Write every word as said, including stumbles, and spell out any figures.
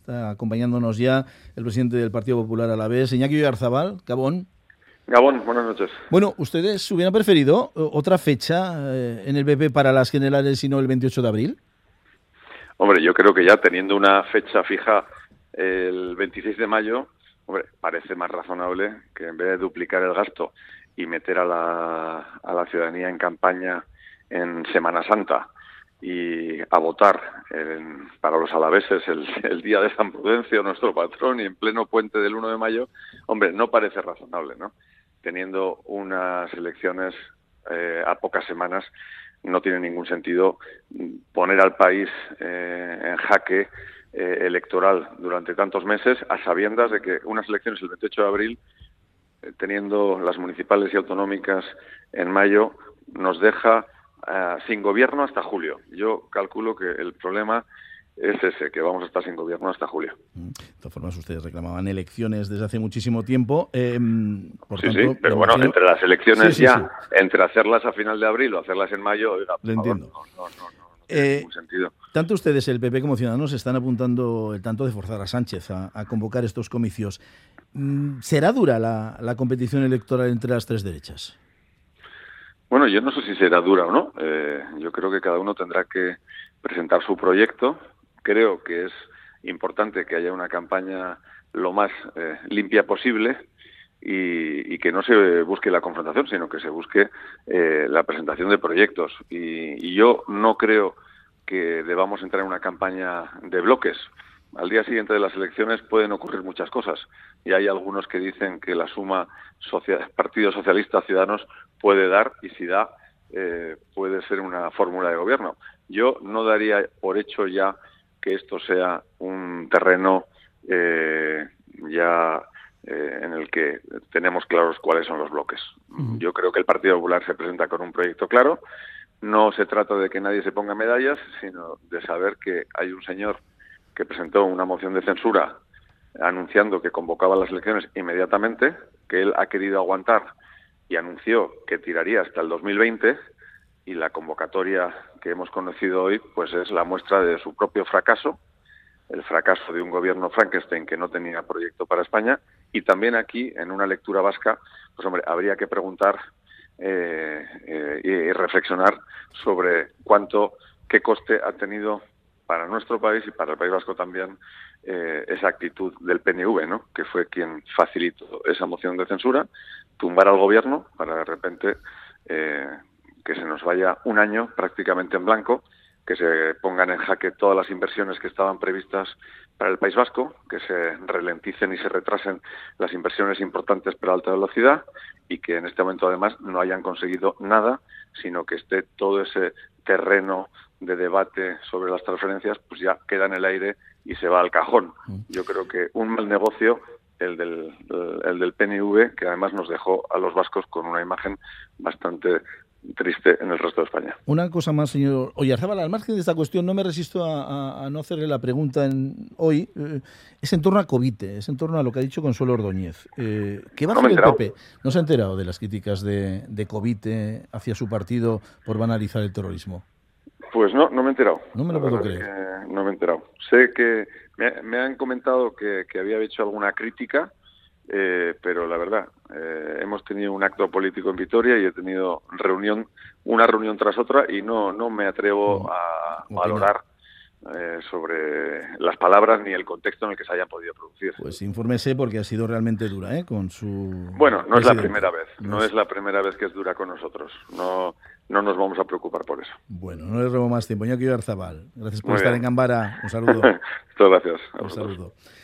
Está acompañándonos ya el presidente del Partido Popular Alavés, Iñaki Oyarzabal. Gabón. Gabón, buenas noches. Bueno, ¿ustedes hubieran preferido otra fecha eh, en el P P para las generales y no el veintiocho de abril? Hombre, yo creo que ya teniendo una fecha fija el veintiséis de mayo, hombre, parece más razonable que en vez de duplicar el gasto y meter a la, a la ciudadanía en campaña en Semana Santa y a votar en, para los alaveses el, el día de San Prudencio, nuestro patrón, y en pleno puente del uno de mayo, hombre, no parece razonable, ¿no? Teniendo unas elecciones eh, a pocas semanas, no tiene ningún sentido poner al país eh, en jaque eh, electoral durante tantos meses, a sabiendas de que unas elecciones el veintiocho de abril, eh, teniendo las municipales y autonómicas en mayo, nos deja Uh, sin gobierno hasta julio. Yo calculo que el problema es ese, que vamos a estar sin gobierno hasta julio. De todas formas, ustedes reclamaban elecciones desde hace muchísimo tiempo. Eh, por sí, tanto, sí, pero bueno, imagino... entre las elecciones sí, sí, ya, sí. entre hacerlas a final de abril o hacerlas en mayo, oiga, Lo entiendo. Favor, no, no, no, no, no tiene eh, ningún sentido. Tanto ustedes, el P P como Ciudadanos, están apuntando el tanto de forzar a Sánchez a, a convocar estos comicios. ¿Será dura la, la competición electoral entre las tres derechas? Bueno, yo no sé si será dura o no. Eh, yo creo que cada uno tendrá que presentar su proyecto. Creo que es importante que haya una campaña lo más eh, limpia posible y, y que no se busque la confrontación, sino que se busque eh, la presentación de proyectos. Y, y yo no creo que debamos entrar en una campaña de bloques. Al día siguiente de las elecciones pueden ocurrir muchas cosas y hay algunos que dicen que la suma social, Partido Socialista Ciudadanos puede dar, y si da eh, puede ser una fórmula de gobierno. Yo no daría por hecho ya que esto sea un terreno eh, ya eh, en el que tenemos claros cuáles son los bloques. Uh-huh. Yo creo que el Partido Popular se presenta con un proyecto claro. No se trata de que nadie se ponga medallas, sino de saber que hay un señor que presentó una moción de censura anunciando que convocaba las elecciones inmediatamente, que él ha querido aguantar y anunció que tiraría hasta el dos mil veinte, y la convocatoria que hemos conocido hoy pues es la muestra de su propio fracaso, el fracaso de un gobierno Frankenstein que no tenía proyecto para España. Y también aquí, en una lectura vasca, pues hombre, habría que preguntar eh, eh, y reflexionar sobre cuánto, qué coste ha tenido para nuestro país y para el País Vasco también eh, esa actitud del P N V, ¿no? Que fue quien facilitó esa moción de censura, tumbar al gobierno para de repente eh, que se nos vaya un año prácticamente en blanco, que se pongan en jaque todas las inversiones que estaban previstas para el País Vasco, que se ralenticen y se retrasen las inversiones importantes para alta velocidad y que en este momento además no hayan conseguido nada, sino que esté todo ese terreno de debate sobre las transferencias pues ya queda en el aire y se va al cajón. Yo creo que un mal negocio el del, el del P N V, que además nos dejó a los vascos con una imagen bastante triste en el resto de España. Una cosa más, señor Oyarzabal, al margen de esta cuestión, no me resisto a, a, a no hacerle la pregunta en, hoy, eh, es en torno a Covite, es en torno a lo que ha dicho Consuelo Ordóñez. Eh, ¿Qué va a hacer el P P? ¿No se ha enterado de las críticas de, de Covite hacia su partido por banalizar el terrorismo? Pues no, no me he enterado. No me lo puedo creer. Eh, no me he enterado. Sé que me, me han comentado que, que había hecho alguna crítica, eh, pero la verdad, eh, hemos tenido un acto político en Vitoria y he tenido reunión, una reunión tras otra, y no, no me atrevo no, a no valorar eh, sobre las palabras ni el contexto en el que se hayan podido producir. Pues infórmese, porque ha sido realmente dura, ¿eh? Con su Bueno, no presidente. es la primera vez, no, no es... es la primera vez que es dura con nosotros. No, no nos vamos a preocupar por eso. Bueno, no le robo más tiempo. Iñaki Oyarzabal, gracias por Muy estar bien. en Gambara. Un saludo. Muchas gracias. Un saludo.